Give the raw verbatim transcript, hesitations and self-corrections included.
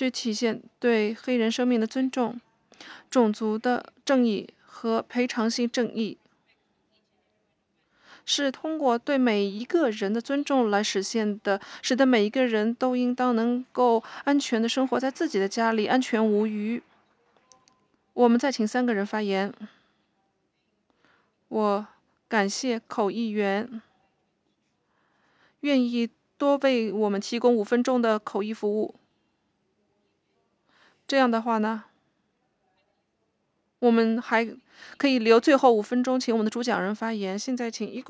须体现对黑人生命的尊重、种族的正义和赔偿性正义，是通过对每一个人的尊重来实现的，使得每一个人都应当能够安全的生活在自己的家里，安全无虞。我们再请三个人发言。我感谢口译员愿意多为我们提供五分钟的口译服务。这样的话呢，我们还可以留最后五分钟，请我们的主讲人发言。现在请一